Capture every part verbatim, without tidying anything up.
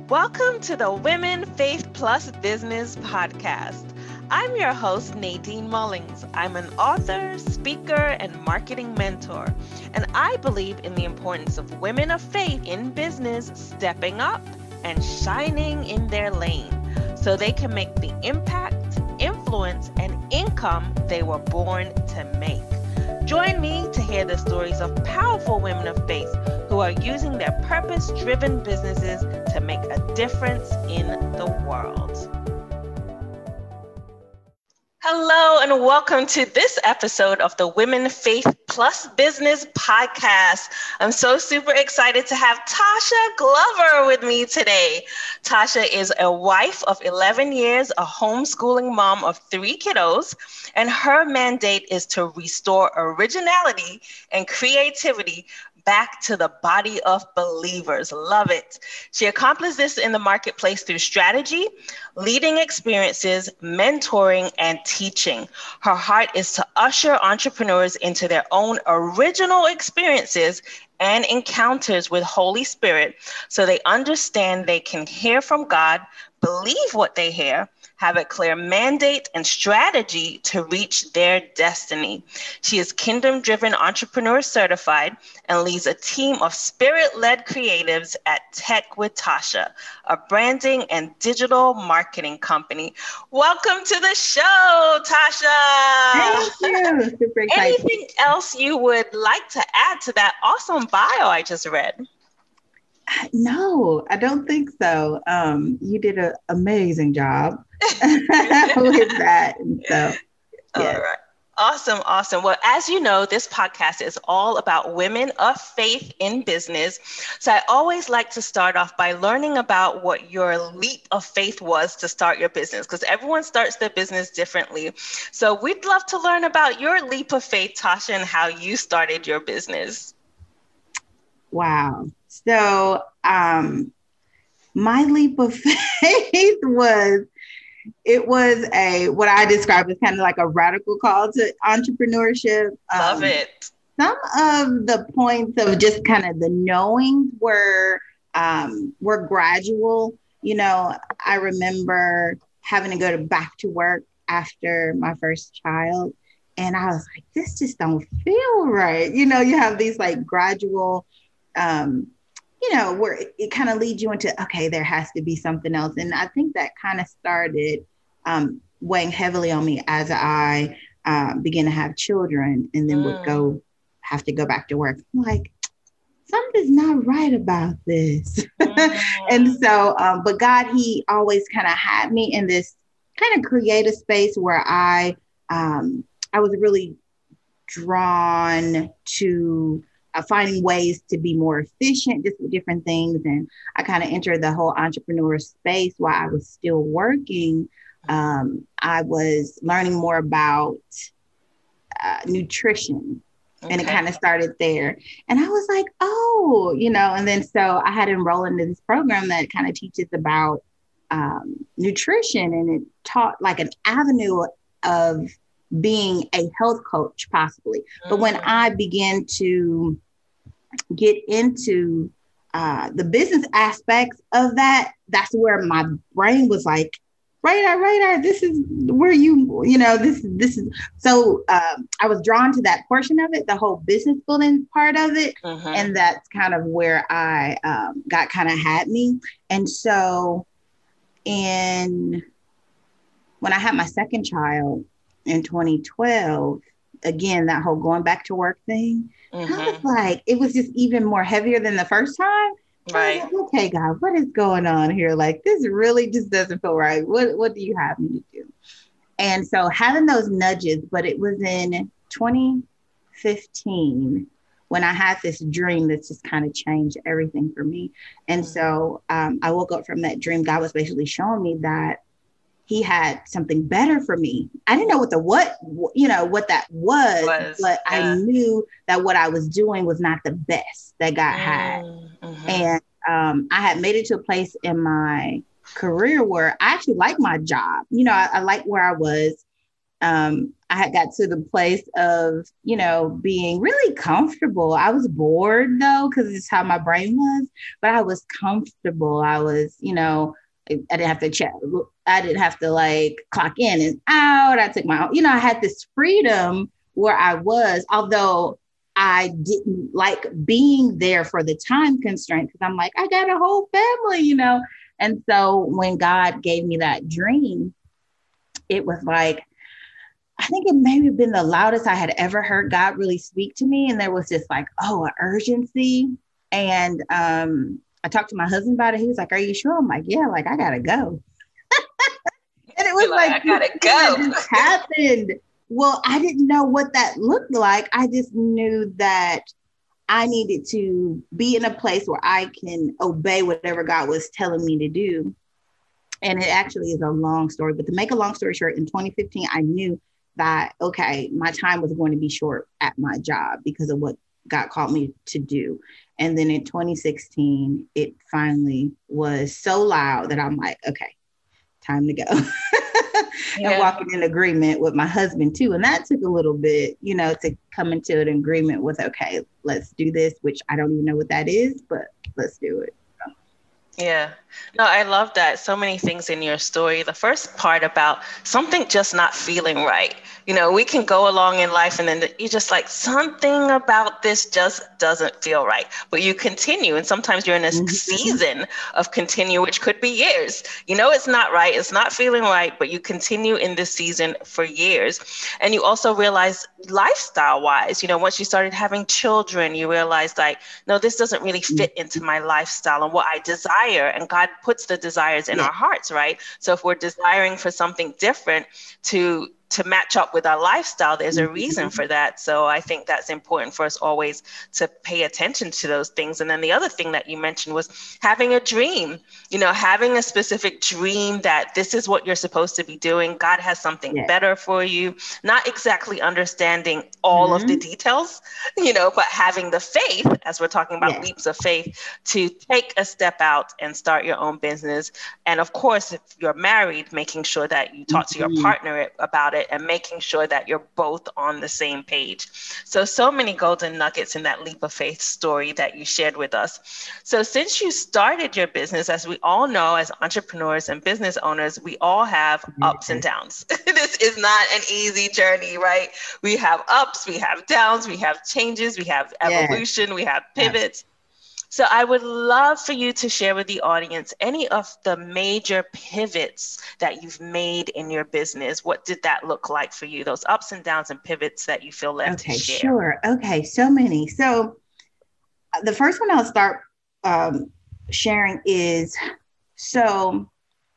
Welcome to the Women Faith Plus Business Podcast. I'm your host, Nadine Mullings. I'm an author, speaker, and marketing mentor, and I believe in the importance of women of faith in business stepping up and shining in their lane so they can make the impact, influence, and income they were born to make. Join me to hear the stories of powerful women of faith who are using their purpose-driven businesses to make a difference in the world. Hello and welcome to this episode of the Women Faith Plus Business Podcast. I'm so super excited to have Tasha Glover with me today. Tasha is a wife of eleven years, a homeschooling mom of three kiddos, and her mandate is to restore originality and creativity back to the body of believers. Love it. She accomplished this in the marketplace through strategy, leading experiences, mentoring, and teaching. Her heart is to usher entrepreneurs into their own original experiences and encounters with Holy Spirit so they understand they can hear from God, believe what they hear, have a clear mandate and strategy to reach their destiny. She is Kingdom-Driven Entrepreneur Certified and leads a team of spirit-led creatives at Tech with Tasha, a branding and digital marketing company. Welcome to the show, Tasha. Thank you. Super excited. Anything else you would like to add to that awesome bio I just read? No, I don't think so. Um, you did an amazing job with that. And so, yes. All right. Awesome. Awesome. Well, as you know, this podcast is all about women of faith in business. So I always like to start off by learning about what your leap of faith was to start your business, because everyone starts their business differently. So we'd love to learn about your leap of faith, Tasha, and how you started your business. Wow. So um, my leap of faith was, it was a, what I described as kind of like a radical call to entrepreneurship. Love um, it. Some of the points of just kind of the knowing were, um, were gradual. You know, I remember having to go to back to work after my first child. And I was like, this just don't feel right. You know, you have these like gradual, um, you know, where it, it kind of leads you into, okay, there has to be something else. And I think that kind of started um, weighing heavily on me as I uh, began to have children and then mm. would go, have to go back to work. I'm like, something's not right about this. Mm. And so, um, but God, he always kind of had me in this kind of creative space where I, um, I was really drawn to Uh, finding ways to be more efficient, just with different things. And I kind of entered the whole entrepreneur space while I was still working. Um, I was learning more about uh, nutrition. Okay. And it kind of started there. And I was like, oh, you know, and then so I had enrolled into this program that kind of teaches about um, nutrition, and it taught like an avenue of being a health coach possibly. Mm-hmm. But when I began to get into uh, the business aspects of that, that's where my brain was like, radar, radar, this is where you, you know, this, this is, so um, I was drawn to that portion of it, the whole business building part of it. Mm-hmm. And that's kind of where I um, got kind of had me. And so in, when I had my second child, in twenty twelve, again, that whole going back to work thing, mm-hmm. I was like, it was just even more heavier than the first time. Right. Like, okay, God, what is going on here? Like, this really just doesn't feel right. What, what do you have me to do? And so having those nudges, but it was in twenty fifteen when I had this dream that just kind of changed everything for me. And mm-hmm. so um, I woke up from that dream. God was basically showing me that he had something better for me. I didn't know what the, what, you know, what that was, was but yeah. I knew that what I was doing was not the best that God mm, had. Mm-hmm. And um, I had made it to a place in my career where I actually like my job. You know, I, I like where I was. Um, I had got to the place of, you know, being really comfortable. I was bored though, because it's how my brain was, but I was comfortable. I was, you know, I didn't have to check. I didn't have to like clock in and out. I took my own, you know, I had this freedom where I was, although I didn't like being there for the time constraint, because I'm like, I got a whole family, you know? And so when God gave me that dream, it was like, I think it may have been the loudest I had ever heard God really speak to me. And there was this like, oh, an urgency. And um, I talked to my husband about it. He was like, are you sure? I'm like, yeah, like I gotta go. And it was like, like, I gotta go. Just happened. Well, I didn't know what that looked like. I just knew that I needed to be in a place where I can obey whatever God was telling me to do. And it actually is a long story, but to make a long story short, in twenty fifteen, I knew that, okay, my time was going to be short at my job because of what God called me to do. And then in twenty sixteen, it finally was so loud that I'm like, okay, time to go. Yeah. And walking in agreement with my husband too. And that took a little bit, you know, to come into an agreement with, okay, let's do this, which I don't even know what that is, but let's do it. Yeah. No, I love that. So many things in your story. The first part about something just not feeling right. You know, we can go along in life and then you're just like, something about this just doesn't feel right. But you continue. And sometimes you're in a mm-hmm. season of continue, which could be years. You know, it's not right. It's not feeling right. But you continue in this season for years. And you also realize lifestyle wise, you know, once you started having children, you realize like, no, this doesn't really fit into my lifestyle and what I desire. And God puts the desires in yeah. our hearts, right? So if we're desiring for something different to to match up with our lifestyle, there's a reason for that. So I think that's important for us always to pay attention to those things. And then the other thing that you mentioned was having a dream, you know, having a specific dream that this is what you're supposed to be doing. God has something yeah. better for you, not exactly understanding all mm-hmm. of the details, you know, but having the faith, as we're talking about yeah. leaps of faith, to take a step out and start your own business. And of course, if you're married, making sure that you talk mm-hmm. to your partner about it, and making sure that you're both on the same page. So, so many golden nuggets in that leap of faith story that you shared with us. So since you started your business, as we all know, as entrepreneurs and business owners, we all have ups and downs. This is not an easy journey, right? We have ups, we have downs, we have changes, we have evolution, yes. we have pivots. Yes. So I would love for you to share with the audience any of the major pivots that you've made in your business. What did that look like for you? Those ups and downs and pivots that you feel left okay, to share. Sure. Okay. So many. So the first one I'll start um, sharing is, so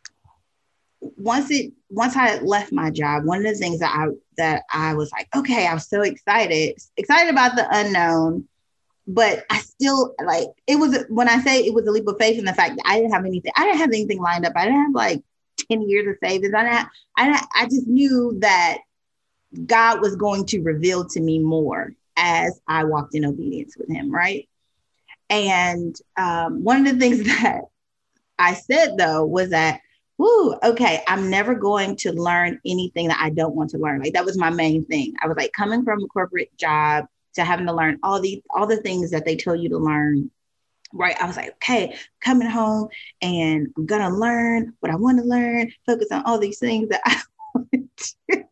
once it, once I left my job, one of the things that I, that I was like, okay, I was so excited, excited about the unknown. But I still like, it was, when I say it was a leap of faith in the fact that I didn't have anything, I didn't have anything lined up. I didn't have like ten years of savings. I didn't have, I, didn't, I just knew that God was going to reveal to me more as I walked in obedience with him. Right. And um, one of the things that I said though, was that, whoo, okay, I'm never going to learn anything that I don't want to learn. Like that was my main thing. I was like coming from a corporate job to having to learn all the all the things that they tell you to learn, right? I was like, okay, coming home and I'm gonna learn what I want to learn, focus on all these things that I want to do,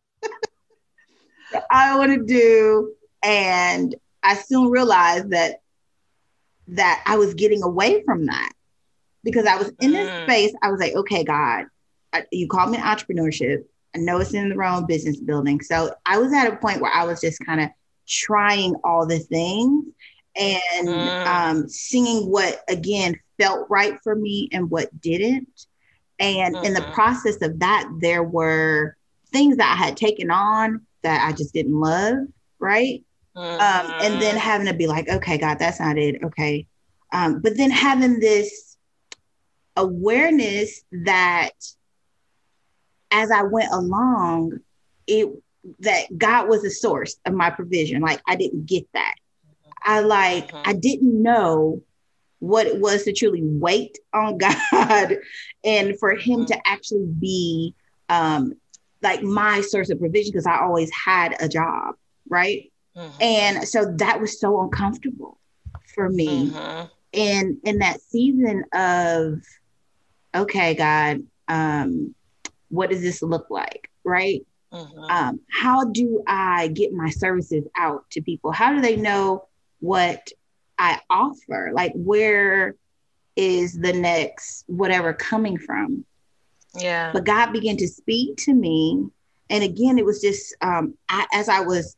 that I want to do. And I soon realized that that I was getting away from that because I was in this mm. space. I was like, okay, God, I, you called me to entrepreneurship. I know it's in the wrong business building. So I was at a point where I was just kind of trying all the things and mm. um, seeing what, again, felt right for me and what didn't. And mm-hmm. in the process of that, there were things that I had taken on that I just didn't love, right? Mm-hmm. Um, and then having to be like, okay, God, that's not it. Okay. Um, but then having this awareness that as I went along, it that God was the source of my provision. Like I didn't get that. I like, mm-hmm. I didn't know what it was to truly wait on God and for him mm-hmm. to actually be um, like my source of provision because I always had a job, right? Mm-hmm. And so that was so uncomfortable for me. Mm-hmm. And in that season of, okay, God, um, what does this look like, right? Mm-hmm. Um, how do I get my services out to people? How do they know what I offer? Like, where is the next whatever coming from? Yeah. But God began to speak to me. And again, it was just um, I, as I was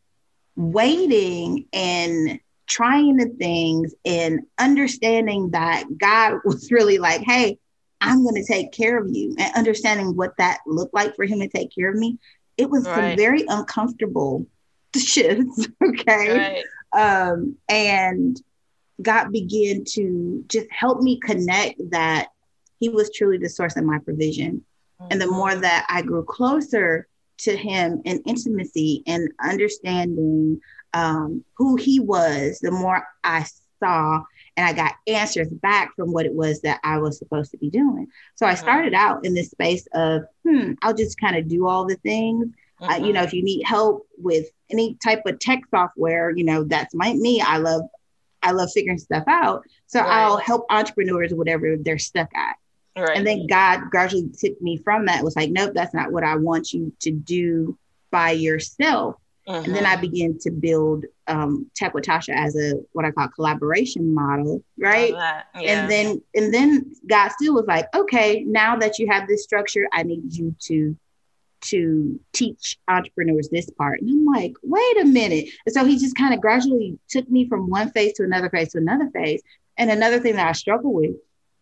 waiting and trying the things and understanding that God was really like, hey, I'm going to take care of you, and understanding what that looked like for him to take care of me. It was right. some very uncomfortable shifts. Okay. Right. Um, and God began to just help me connect that he was truly the source of my provision. Mm-hmm. And the more that I grew closer to him in intimacy and understanding um, who he was, the more I saw and I got answers back from what it was that I was supposed to be doing. So I started out in this space of, hmm, I'll just kind of do all the things. Mm-hmm. Uh, you know, if you need help with any type of tech software, you know, that's my me. I love, I love figuring stuff out. So right. I'll help entrepreneurs with whatever they're stuck at. Right. And then God gradually took me from that. It was like, nope, that's not what I want you to do by yourself. Mm-hmm. And then I began to build um, Tech with Tasha as a what I call collaboration model, right? Yeah. And then and then God still was like, okay, now that you have this structure, I need you to to teach entrepreneurs this part. And I'm like, wait a minute. And so he just kind of gradually took me from one phase to another phase to another phase. And another thing that I struggle with,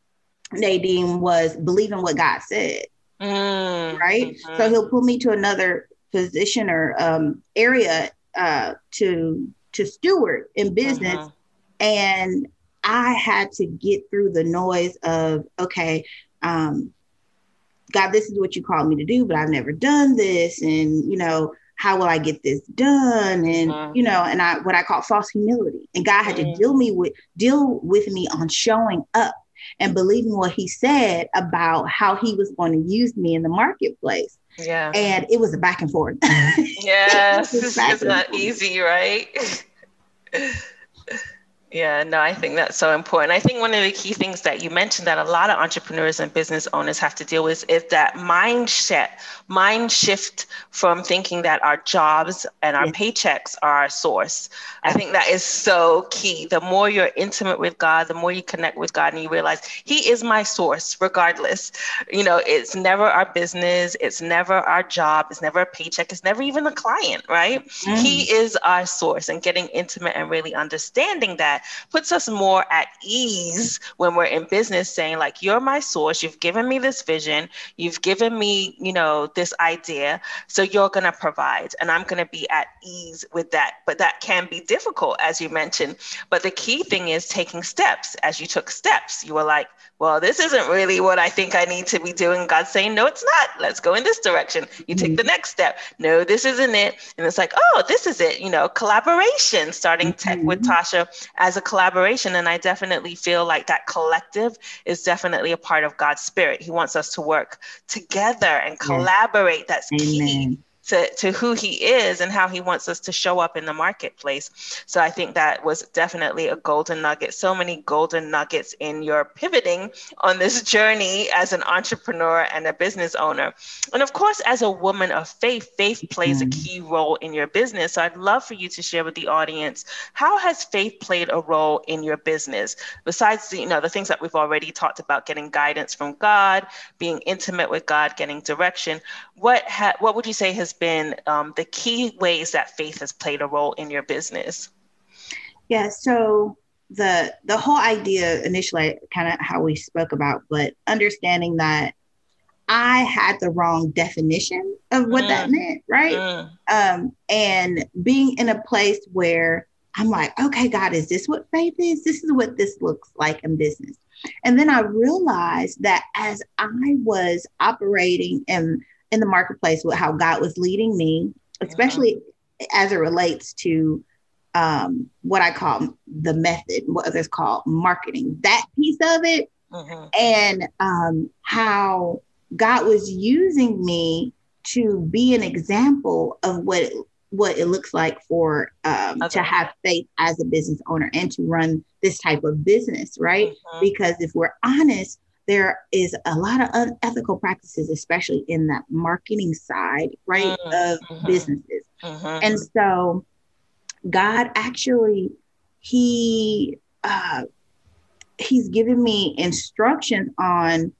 Nadine, was believing what God said, mm-hmm. right? So he'll put me to another position or um, area uh, to to steward in business. Uh-huh. And I had to get through the noise of, okay, um, God, this is what you called me to do, but I've never done this. And, you know, how will I get this done? And, uh-huh. you know, and I, what I call false humility. And God had uh-huh. to deal me with, deal with me on showing up and believing what he said about how he was going to use me in the marketplace. Yeah. And it was a back and forth. Yes. It's not forth. Easy, right? Yeah, no, I think that's so important. I think one of the key things that you mentioned that a lot of entrepreneurs and business owners have to deal with is that mindset, mind shift from thinking that our jobs and our yes. paychecks are our source. I think that is so key. The more you're intimate with God, the more you connect with God and you realize he is my source regardless. You know, it's never our business. It's never our job. It's never a paycheck. It's never even the client, right? Mm. He is our source, and getting intimate and really understanding that puts us more at ease when we're in business, saying like, you're my source. You've given me this vision. You've given me, you know, this idea. So you're going to provide, and I'm going to be at ease with that. But that can be difficult, as you mentioned. But the key thing is taking steps. As you took steps, you were like, well, this isn't really what I think I need to be doing. God's saying, no, it's not. Let's go in this direction. You mm-hmm. take the next step. No, this isn't it. And it's like, oh, this is it. You know, collaboration, starting mm-hmm. Tech with Tasha as a collaboration. And I definitely feel like that collective is definitely a part of God's spirit. He wants us to work together and collaborate. Yes. That's Amen. Key. To, to who he is and how he wants us to show up in the marketplace. So I think that was definitely a golden nugget. So many golden nuggets in your pivoting on this journey as an entrepreneur and a business owner. And of course, as a woman of faith, faith plays a key role in your business. So I'd love for you to share with the audience, how has faith played a role in your business? Besides the, you know, the things that we've already talked about, getting guidance from God, being intimate with God, getting direction, what ha- what would you say has been um, the key ways that faith has played a role in your business? Yeah, so the the whole idea initially, kind of how we spoke about, but understanding that I had the wrong definition of what mm. that meant, right? Mm. Um, and being in a place where I'm like, okay, God, is this what faith is? This is what this looks like in business. And then I realized that as I was operating in in the marketplace with how God was leading me, especially mm-hmm. as it relates to um, what I call the method, what others call marketing, that piece of it, mm-hmm. and um, how God was using me to be an example of what it, what it looks like for um, okay. to have faith as a business owner and to run this type of business, right? Mm-hmm. Because if we're honest, there is a lot of unethical practices, especially in that marketing side, right, mm-hmm. of businesses. Mm-hmm. And so God actually, he uh, he's given me instructions on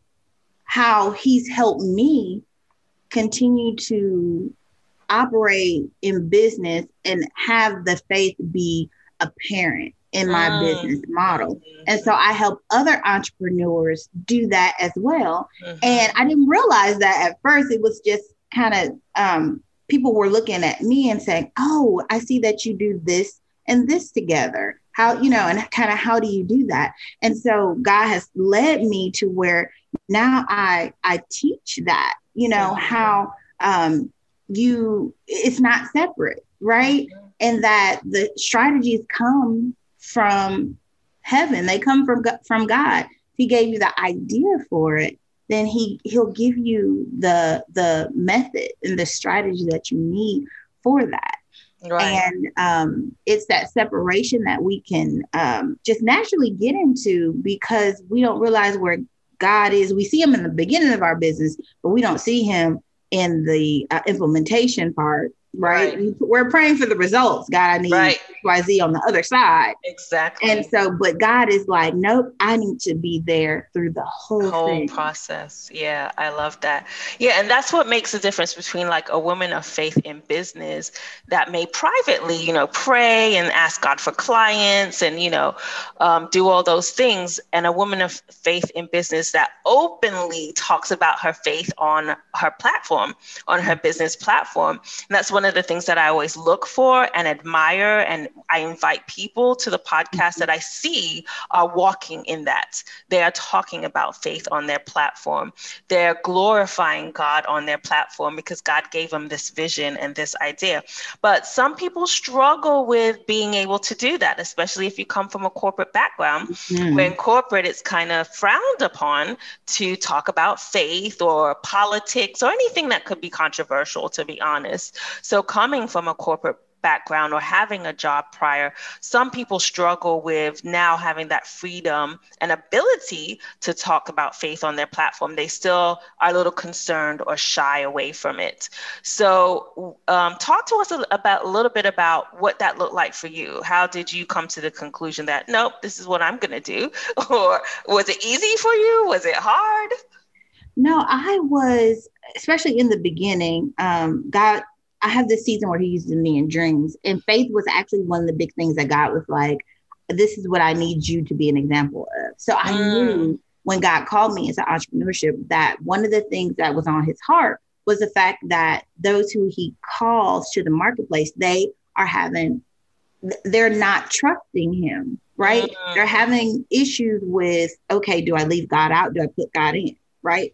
how he's helped me continue to operate in business and have the faith be apparent in my mm. business model. Mm-hmm. And so I help other entrepreneurs do that as well. Mm-hmm. And I didn't realize that at first. It was just kind of, um, people were looking at me and saying, oh, I see that you do this and this together. How, you know, and kind of how do you do that? And so God has led me to where now I, I teach that, you know, mm-hmm. how um, you, it's not separate, right? Mm-hmm. And that the strategies come from heaven. They come from, from God. If he gave you the idea for it, then he, he'll give you the, the method and the strategy that you need for that. Right. And um, it's that separation that we can um, just naturally get into because we don't realize where God is. We see him in the beginning of our business, but we don't see him in the uh, implementation part. Right? right. We're praying for the results. God, I need right. X Y Z on the other side. Exactly. And so, but God is like, nope, I need to be there through the whole, whole thing. process. Yeah, I love that. Yeah, and that's what makes the difference between like a woman of faith in business that may privately, you know, pray and ask God for clients and, you know, um, do all those things, and a woman of faith in business that openly talks about her faith on her platform, on her business platform. And that's one of the things that I always look for and admire. And I invite people to the podcast that I see are walking in that. They are talking about faith on their platform. They're glorifying God on their platform because God gave them this vision and this idea. But some people struggle with being able to do that, especially if you come from a corporate background. Mm-hmm. Where in corporate, it's kind of frowned upon to talk about faith or politics or anything that could be controversial, to be honest. So coming from a corporate background or having a job prior, some people struggle with now having that freedom and ability to talk about faith on their platform. They still are a little concerned or shy away from it. So um, talk to us a, about a little bit about what that looked like for you. How did you come to the conclusion that, nope, this is what I'm going to do? Or was it easy for you? Was it hard? No, I was, especially in the beginning, um, God, I have this season where he uses me in dreams, and faith was actually one of the big things that God was like, this is what I need you to be an example of. So I mm. knew when God called me into entrepreneurship that one of the things that was on his heart was the fact that those who he calls to the marketplace, they are having, they're not trusting him, right? Mm. They're having issues with, okay, do I leave God out? Do I put God in, right?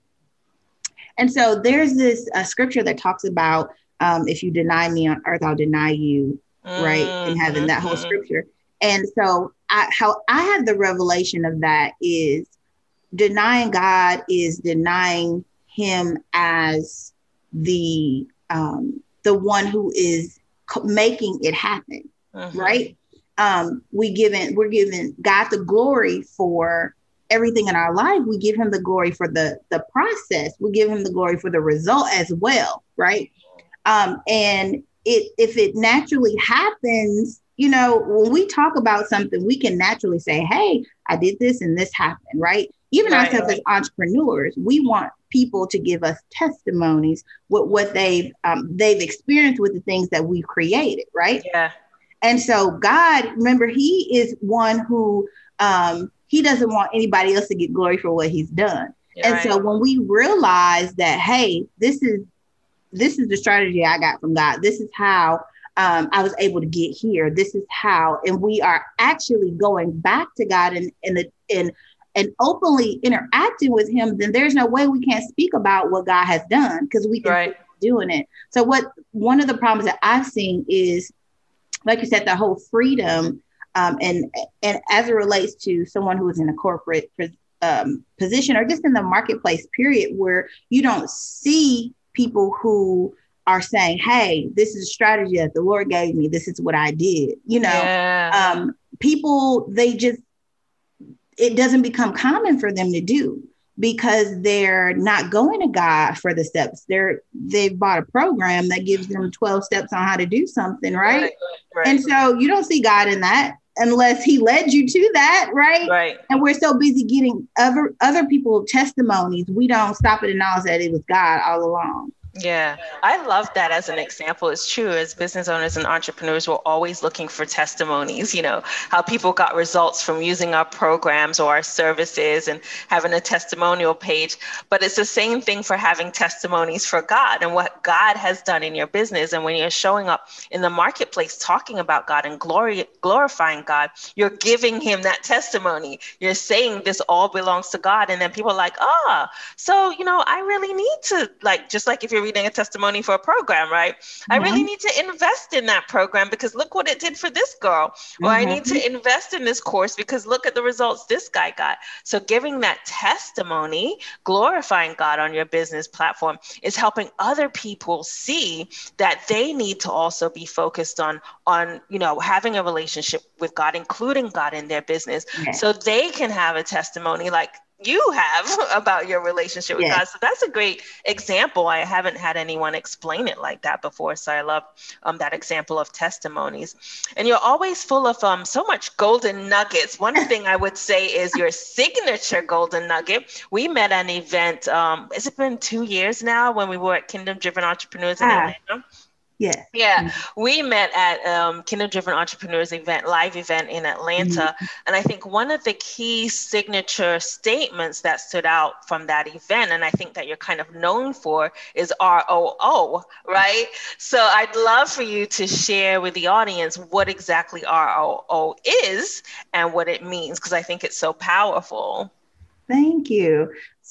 And so there's this uh, scripture that talks about, Um, if you deny me on earth, I'll deny you, right, in heaven, that whole scripture. And so I, how I had the revelation of that is denying God is denying him as the um, the one who is co- making it happen, uh-huh. right? Um, we given we're giving God the glory for everything in our life. We give him the glory for the the process. We give him the glory for the result as well, right? Um, and it, if it naturally happens, you know, when we talk about something, we can naturally say, hey, I did this and this happened, right? Even right, ourselves right. as entrepreneurs, we want people to give us testimonies with what they've um, they've experienced with the things that we've created, right? Yeah. And so God, remember, he is one who um, he doesn't want anybody else to get glory for what he's done. You're and right. so when we realize that, hey, this is This is the strategy I got from God. This is how um, I was able to get here. This is how, and we are actually going back to God and and and, and openly interacting with him, then there's no way we can't speak about what God has done because we can right. keep doing it. So what one of the problems that I've seen is, like you said, the whole freedom um, and and as it relates to someone who is in a corporate um, position or just in the marketplace period where you don't see people who are saying, hey, this is a strategy that the Lord gave me. This is what I did. You know, yeah. um, people, they just, it doesn't become common for them to do because they're not going to God for the steps. They're, they've bought a program that gives them twelve steps on how to do something, right? Right, right. And so you don't see God in that unless he led you to that, right? Right. And we're so busy getting other other people's testimonies, we don't stop and acknowledge that it was God all along. Yeah, I love that as an example. It's true. As business owners and entrepreneurs, we're always looking for testimonies, you know, how people got results from using our programs or our services and having a testimonial page. But it's the same thing for having testimonies for God and what God has done in your business. And when you're showing up in the marketplace talking about God and glory, glorifying God, you're giving him that testimony. You're saying this all belongs to God. And then people are like, ah, so, you know, I really need to, like, just like if you're reading a testimony for a program, right? Mm-hmm. I really need to invest in that program because look what it did for this girl. Mm-hmm. Or I need to invest in this course because look at the results this guy got. So giving that testimony, glorifying God on your business platform is helping other people see that they need to also be focused on, on, you know, having a relationship with God, including God in their business, yeah. so they can have a testimony like you have about your relationship with yes. God. So that's a great example. I haven't had anyone explain it like that before. So I love um, that example of testimonies. And you're always full of um, so much golden nuggets. One thing I would say is your signature golden nugget. We met at an event. Um, has it been two years now when we were at Kingdom Driven Entrepreneurs in ah. Atlanta? Yeah. Yeah. Mm-hmm. We met at um, Kingdom Driven Entrepreneurs event, live event in Atlanta. Mm-hmm. And I think one of the key signature statements that stood out from that event, and I think that you're kind of known for, is R O O, right? So I'd love for you to share with the audience what exactly R O O is and what it means, because I think it's so powerful. Thank you.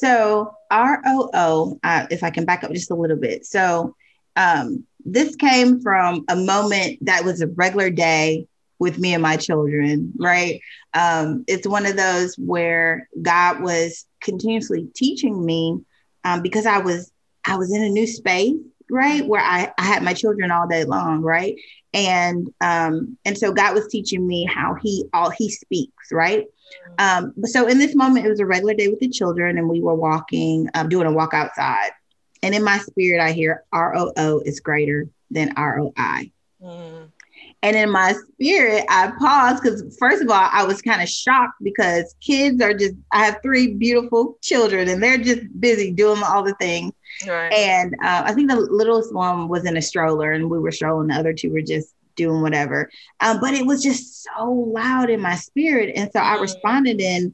So R O O, uh, if I can back up just a little bit. So um, this came from a moment that was a regular day with me and my children, right? Um, it's one of those where God was continuously teaching me um, because I was I was in a new space, right? Where I, I had my children all day long, right? And um, and so God was teaching me how he all he speaks, right? Um, so in this moment, it was a regular day with the children and we were walking, um, doing a walk outside. And in my spirit, I hear R O O is greater than R O I. Mm. And in my spirit, I paused because first of all, I was kind of shocked because kids are just, I have three beautiful children and they're just busy doing all the things. Right. And uh, I think the littlest one was in a stroller and we were strolling. The other two were just doing whatever. Um, but it was just so loud in my spirit. And so mm. I responded in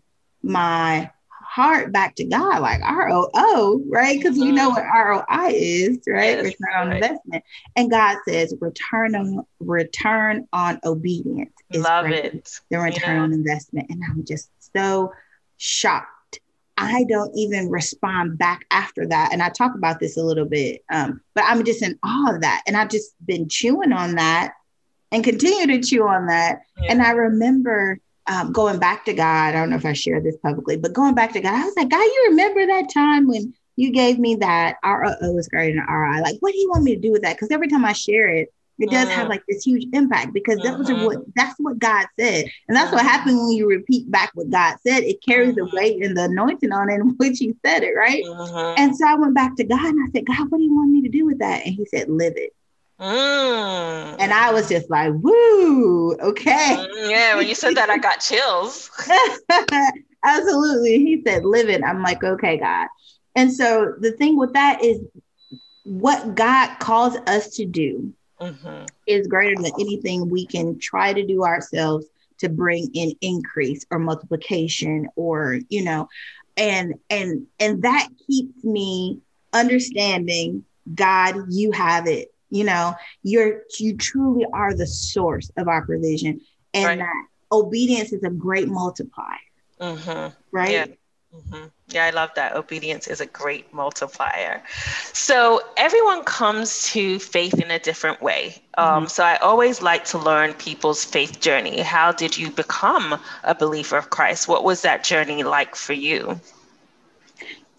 my heart back to God, like R O O, right? Because mm-hmm. we know what R O I is, right? Yes, return on right. investment. And God says return on return on obedience is Love it. The return yeah. on investment. And I'm just so shocked. I don't even respond back after that. And I talk about this a little bit, um, but I'm just in awe of that. And I've just been chewing on that and continue to chew on that. Yeah. And I remember Um, going back to God, I don't know if I shared this publicly, but going back to God, I was like, God, you remember that time when you gave me that R O O is greater than R I? Like, what do you want me to do with that? Because every time I share it, it does mm-hmm. have like this huge impact because mm-hmm. that was what that's what God said. And that's mm-hmm. what happens when you repeat back what God said. It carries mm-hmm. the weight and the anointing on it in which he said it, right? Mm-hmm. And so I went back to God and I said, God, what do you want me to do with that? And he said, live it. Mm. And I was just like, woo, okay. Mm, yeah, when you said that, I got chills. Absolutely. He said, live it. I'm like, okay, God. And so the thing with that is what God calls us to do mm-hmm. is greater than anything we can try to do ourselves to bring in increase or multiplication or, you know, and, and, and that keeps me understanding, God, you have it. You know, you're, you truly are the source of our provision and right. that obedience is a great multiplier. Mm-hmm. Right. Yeah. Mm-hmm. Yeah, I love that. Obedience is a great multiplier. So everyone comes to faith in a different way. Um, mm-hmm. So I always like to learn people's faith journey. How did you become a believer of Christ? What was that journey like for you?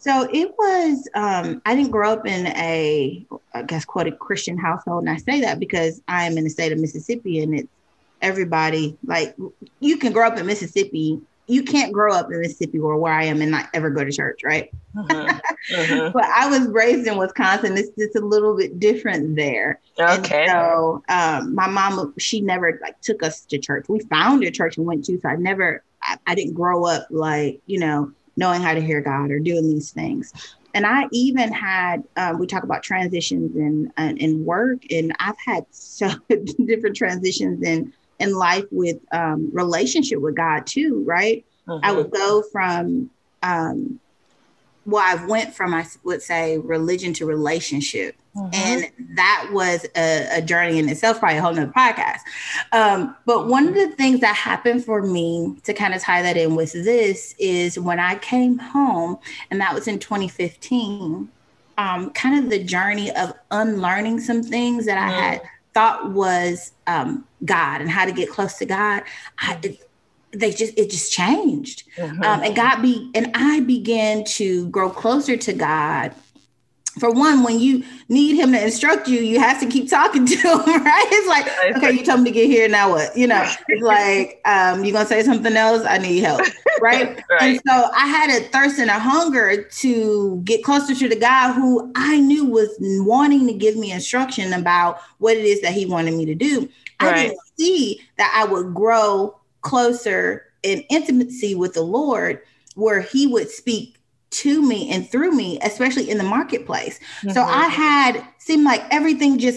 So it was, um, I didn't grow up in a, I guess, quote, a Christian household. And I say that because I am in the state of Mississippi, and it's everybody, like, you can grow up in Mississippi. You can't grow up in Mississippi or where I am and not ever go to church, right? Mm-hmm. Mm-hmm. But I was raised in Wisconsin. It's just a little bit different there. Okay. And so um, my mom, she never like took us to church. We found a church and went to, so I never, I, I didn't grow up like, you know, knowing how to hear God or doing these things. And I even had, um, we talk about transitions in, in, in work, and I've had so different transitions in, in life with um, relationship with God too, right? Mm-hmm. I would go from, um, well, I went from, I would say, religion to relationship. Mm-hmm. And that was a, a journey in itself, probably a whole nother podcast. Um, but mm-hmm. one of the things that happened for me to kind of tie that in with this is when I came home, and that was in twenty fifteen, um, kind of the journey of unlearning some things that mm-hmm. I had thought was um, God and how to get close to God. I, it, they just, it just changed. Mm-hmm. Um, and God be, and I began to grow closer to God. For one, when you need him to instruct you, you have to keep talking to him, right? It's like, okay, you told me to get here. Now what? You know, it's like, um, you going to say something else? I need help. Right? Right. And so I had a thirst and a hunger to get closer to the God who I knew was wanting to give me instruction about what it is that he wanted me to do. Right. I didn't see that I would grow closer in intimacy with the Lord, where he would speak to me and through me, especially in the marketplace. Mm-hmm. So I had seemed like everything just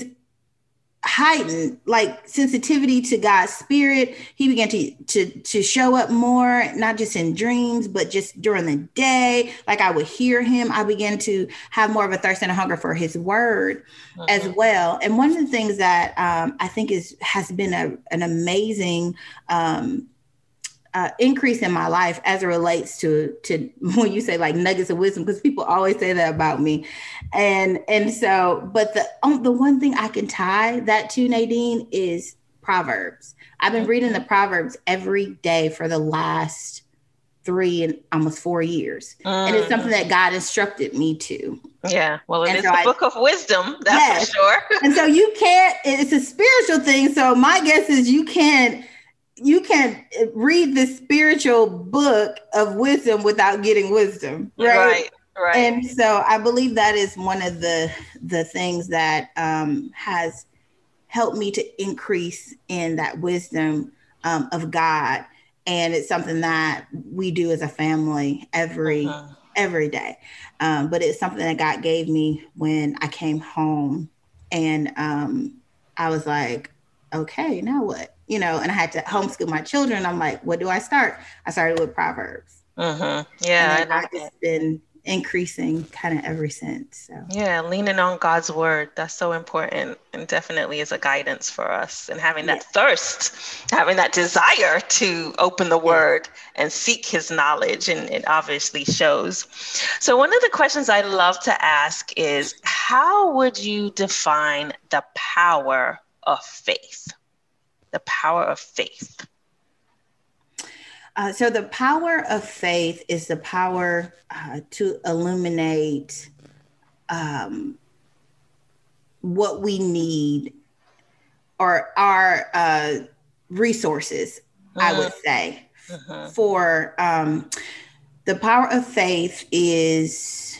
heightened, like sensitivity to God's spirit. He began to, to, to show up more, not just in dreams, but just during the day. Like I would hear him. I began to have more of a thirst and a hunger for his word mm-hmm. as well. And one of the things that um, I think is, has been a, an amazing, um, Uh, increase in my life as it relates to to when you say like nuggets of wisdom, because people always say that about me, and and so but the um, the one thing I can tie that to, Nadine, is Proverbs. I've been reading the Proverbs every day for the last three and almost four years, mm. and it's something that God instructed me to. Yeah, well, it and is so the I, book of wisdom, that's yes. for sure. And so you can't. It's a spiritual thing. So my guess is you can't. You can't read the spiritual book of wisdom without getting wisdom, right? Right, right. And so I believe that is one of the the things that um, has helped me to increase in that wisdom um, of God, and it's something that we do as a family every uh-huh. every day. Um, but it's something that God gave me when I came home, and um, I was like, okay, now what? You know, and I had to homeschool my children. I'm like, what do I start? I started with Proverbs. Mm-hmm. Yeah. And I've just been increasing kind of ever since. So. Yeah, leaning on God's word. That's so important, and definitely is a guidance for us. And having that yeah. thirst, having that desire to open the word yeah. and seek his knowledge. And it obviously shows. So one of the questions I love to ask is, how would you define the power of faith? The power of faith. Uh, so the power of faith is the power uh, to illuminate um, what we need, or our uh, resources, mm-hmm. I would say. Mm-hmm. For um, the power of faith is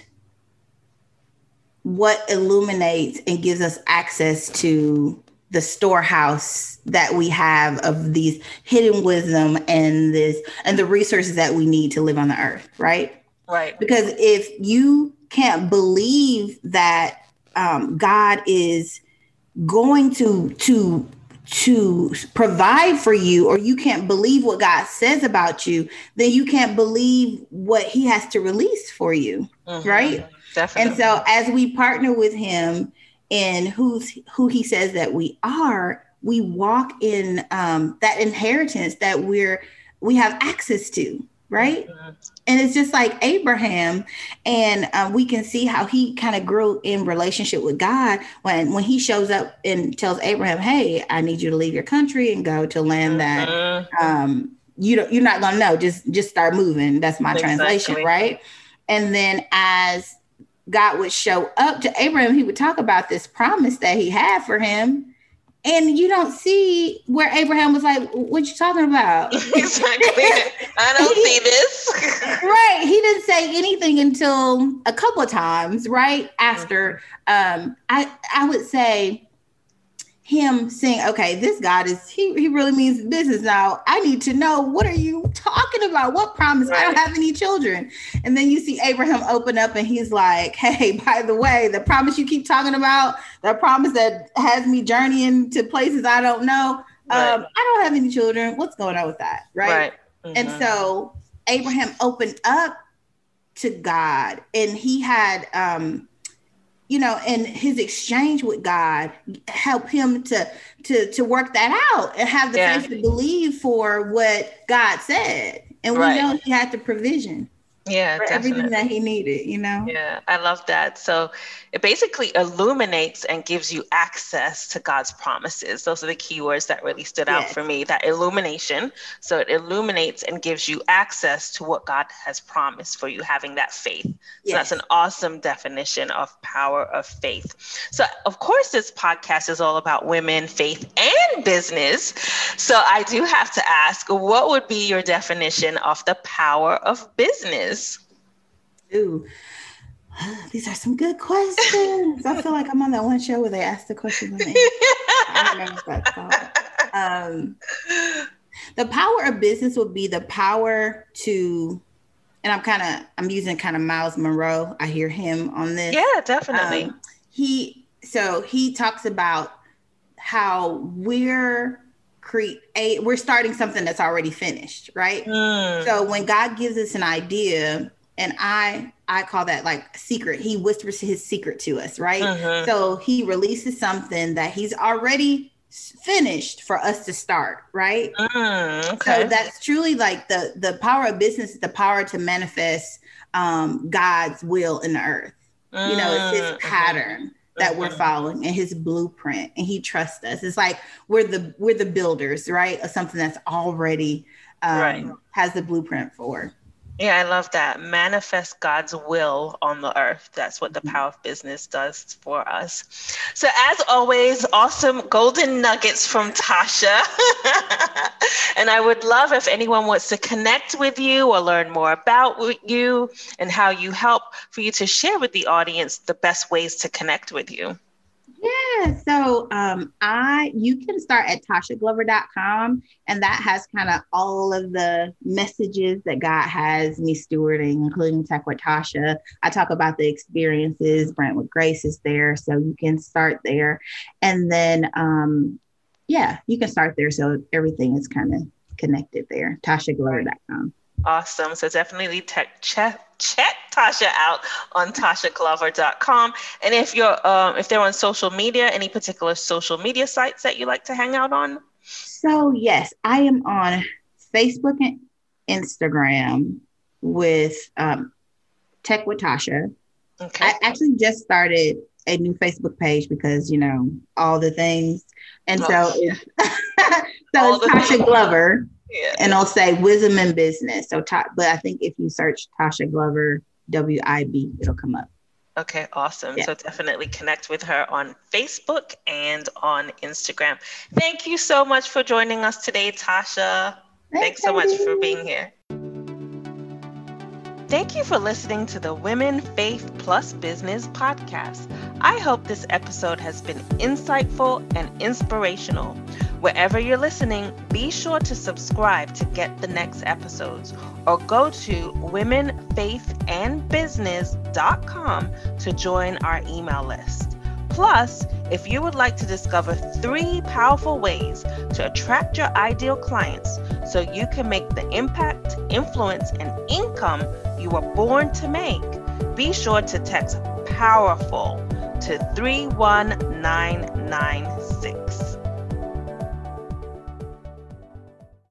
what illuminates and gives us access to the storehouse that we have of these hidden wisdom and this and the resources that we need to live on the earth, right? Right. Because if you can't believe that um, God is going to to to provide for you, or you can't believe what God says about you, then you can't believe what he has to release for you, mm-hmm. right? Definitely. And so as we partner with him in who's who he says that we are, we walk in um, that inheritance that we're we have access to, right? Mm-hmm. And it's just like Abraham, and um, we can see how he kind of grew in relationship with God when when he shows up and tells Abraham, "Hey, I need you to leave your country and go to land that mm-hmm. um, you don't, you're not gonna know. Just just start moving." That's my exactly. translation, right? And then as God would show up to Abraham, he would talk about this promise that he had for him. And you don't see where Abraham was like, what you talking about? Exactly. I don't he, see this. Right. He didn't say anything until a couple of times, right? After, um, I, I would say him saying, okay, this God is, he, he really means business now. I need to know, what are you talking about? What promise? Right. I don't have any children. And then you see Abraham open up and he's like, hey, by the way, the promise you keep talking about, the promise that has me journeying to places I don't know. Right. Um, I don't have any children. What's going on with that? Right. Right. Mm-hmm. And so Abraham opened up to God, and he had, um, you know, and his exchange with God helped him to to to work that out and have the yeah. faith to believe for what God said. And right. we know he had the provision. Yeah, for definitely. everything that he needed, you know? Yeah, I love that. So it basically illuminates and gives you access to God's promises. Those are the key words that really stood out yes. for me, that illumination. So it illuminates and gives you access to what God has promised for you, having that faith. So yes. that's an awesome definition of power of faith. So of course, this podcast is all about women, faith, and business. So I do have to ask, what would be your definition of the power of business? Ooh, these are some good questions. I feel like I'm on that one show where they ask the questions. On I remember that song. Um, the power of business would be the power to, and I'm kind of, I'm using kind of Miles Monroe. I hear him on this. Yeah, definitely. Um, he, so he talks about how we're create, we're starting something that's already finished, right? Mm. So when God gives us an idea, and I I call that like secret. He whispers his secret to us, right? Mm-hmm. So he releases something that he's already finished for us to start, right? Mm, okay. So that's truly like the the power of business, the power to manifest um, God's will in the earth. Mm, you know, it's his pattern mm-hmm. that mm-hmm. we're following and his blueprint, and he trusts us. It's like we're the we're the builders, right? Of something that's already um, right. has the blueprint for. Yeah, I love that. Manifest God's will on the earth. That's what the power of business does for us. So as always, awesome golden nuggets from Tasha. And I would love if anyone wants to connect with you or learn more about you and how you help, for you to share with the audience the best ways to connect with you. Yeah, so um, I you can start at tasha glover dot com, and that has kind of all of the messages that God has me stewarding, including Tech with Tasha. I talk about the experiences. Brentwood Grace is there, so you can start there. And then, um, yeah, you can start there. So everything is kind of connected there, tasha glover dot com. Awesome. So definitely tech, check, check Tasha out on tasha glover dot com. And if you're um, if they're on social media, any particular social media sites that you like to hang out on? So yes, I am on Facebook and Instagram with um, Tech with Tasha. Okay. I actually just started a new Facebook page because, you know, all the things. And oh, so it's, so it's Tasha things. Glover. Yeah. And I'll say wisdom in business. So, ta- but I think if you search Tasha Glover, W I B, it'll come up. Okay, awesome. Yeah. So definitely connect with her on Facebook and on Instagram. Thank you so much for joining us today, Tasha. Thanks, Thanks so much for being here. Thank you for listening to the Women, Faith Plus Business podcast. I hope this episode has been insightful and inspirational. Wherever you're listening, be sure to subscribe to get the next episodes, or go to women faith and business dot com to join our email list. Plus, if you would like to discover three powerful ways to attract your ideal clients so you can make the impact, influence, and income you were born to make, be sure to text POWERFUL to three one nine nine six.